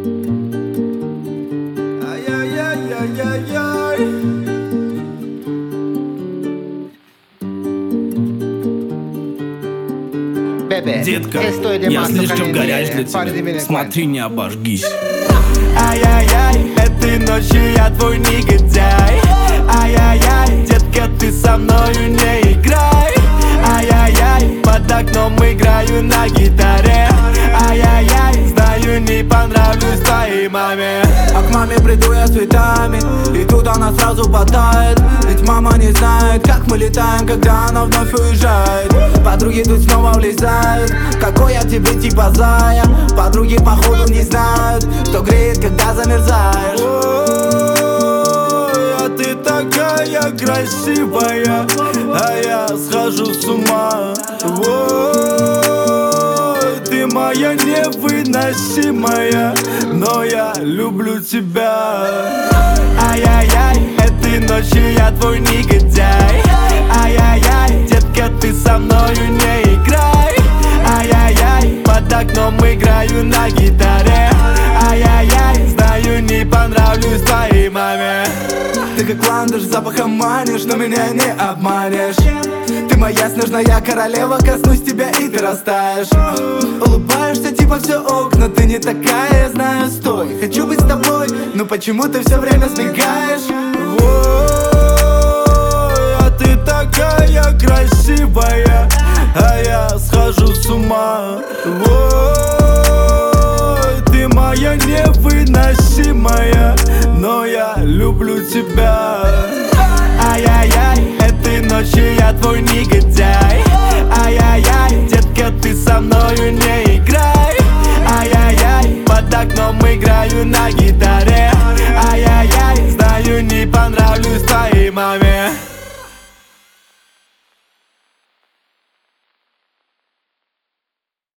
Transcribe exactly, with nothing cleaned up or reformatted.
Ай-яй-яй-яй-яй-яй. Детка, estoy de я más слишком caliente, горяч для par de тебя. minutos. Смотри, не обожгись. Ай-яй-яй, этой ночью я твой негодяй. Ай-яй-яй, детка, ты со мною не играй. Ай-яй-яй, под окном играю на гитаре. Ай-яй-яй, знаю, не понравлюсь твоей маме. А к маме приду я с цветами, и тут она сразу ботает. Ведь мама не знает, как мы летаем, когда она вновь уезжает. Подруги тут снова влезают, какой я тебе типа зая. Подруги походу не знают, что греет, когда замерзаешь. Ой, а ты такая красивая, а я схожу с ума. Ой, ты моя невыносимая, но я люблю тебя. Ай-яй-яй, этой ночью я твой негодяй. Ай-яй-яй, детка, ты со мною не играй. Ай-яй-яй, под окном играю на гитаре. Ай-яй-яй, знаю, не понравлюсь твоей маме. Ты как ландыш, запахом манишь, но меня не обманешь. Ты моя снежная королева, коснусь тебя и ты растаешь. Улыбаешься, типа все ок, но ты не такая, я знаю, стой. Хочу быть с тобой, но почему ты все время сбегаешь? Ой, а ты такая красивая, а я схожу с ума. Ой, ты моя невыносимая, но я люблю тебя. Ай-яй-яй, этой ночью я твой негодяй. Ай-яй-яй, детка, ты со мною не играй. Ай-яй-яй, под окном играю на гитаре. Ай-яй-яй, знаю, не понравлюсь твоей маме.